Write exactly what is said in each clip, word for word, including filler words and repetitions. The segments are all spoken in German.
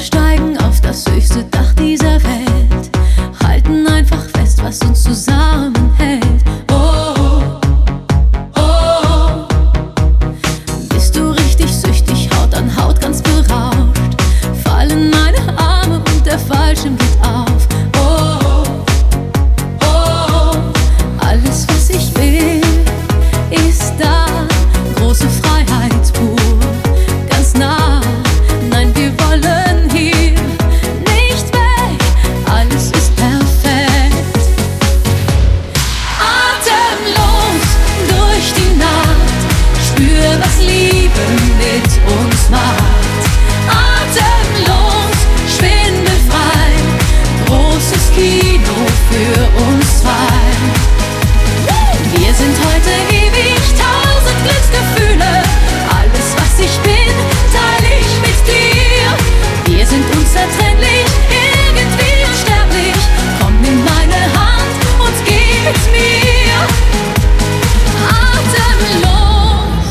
steigen auf das höchste Dach dieser Welt, halten einfach fest, was uns zusammenhält. Oh, oh, oh. Bist du richtig süchtig, Haut an Haut ganz berauscht, fallen meine Arme und der Fallschirm geht auf. Oh, oh, oh. Alles, was ich will, ist da, große Freiheit pur, ganz nah. Nein, wir wollen hier nicht weg, alles ist perfekt. Atemlos durch die Nacht, spür, was Liebe mit uns macht. Atemlos, schwindelfrei, großes Kino für uns zwei. Wir sind heute ewig, tausend Glücksgefühle. Alles, was ich bin, teile ich mit dir. Wir sind unzertrennlich, irgendwie unsterblich. Komm, nimm meine Hand und geh mit mir. Atemlos.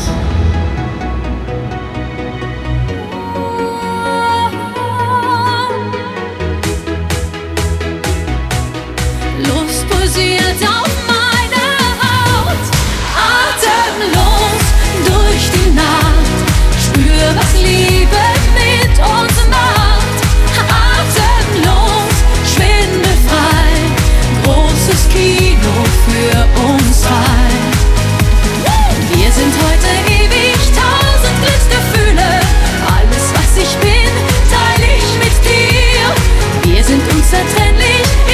Lust pulsiert auf meine Haut. Atemlos durch die Nacht, spür, was Liebe mit uns macht. Atemlos, schwindelfrei, großes Kino für uns zwei. Wir sind heute ewig, tausend Glücksgefühle. Alles, was ich bin, teile ich mit dir. Wir sind unzertrennlich,